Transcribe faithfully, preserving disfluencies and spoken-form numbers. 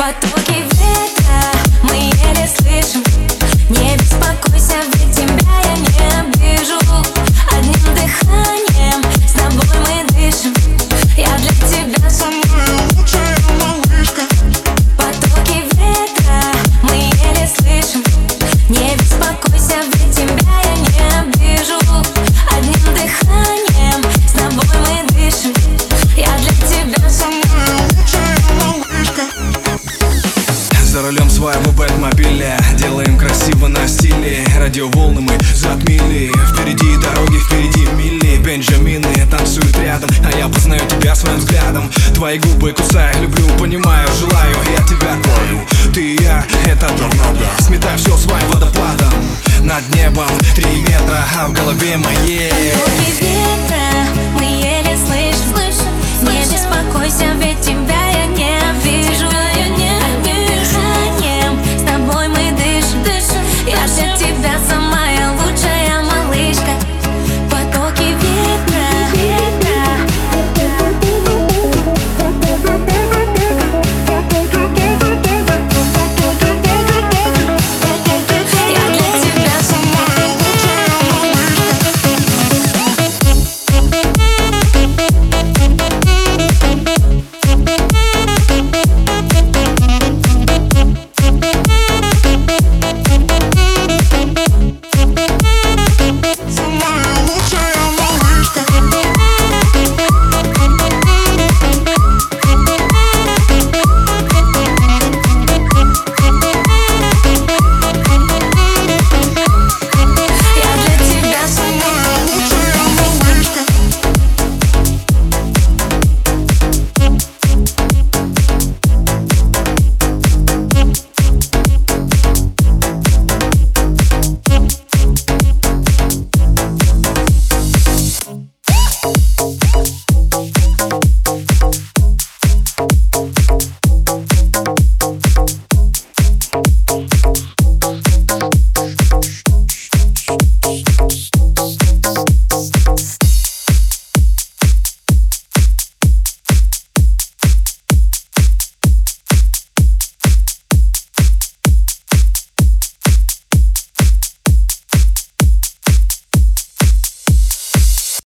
Потоки ветра мы еле слышим. Не беспокойся, ведь тебя я не обижу. Одним дыханием с тобой мы дышим. Я для тебя самая лучшая малышка. Потоки ветра мы еле слышим. Не беспокойся, ведь тебя я не обижу. Одним дыханием с тобой мы дышим. Я для тебя самая лучшая малышка. За рулем своего бэтмобиля делаем красиво на стиле. Радиоволны мы затмили. Впереди дороги, впереди мили. Бенджамины танцуют рядом, а я познаю тебя своим взглядом. Твои губы кусаю, люблю, понимаю, желаю. Я тебя твою, ты и я, это торнадо. Сметай все своим водопадом. Над небом три метра, а в голове моей Потоки ветра мы еле слышим. Не беспокойся, ведь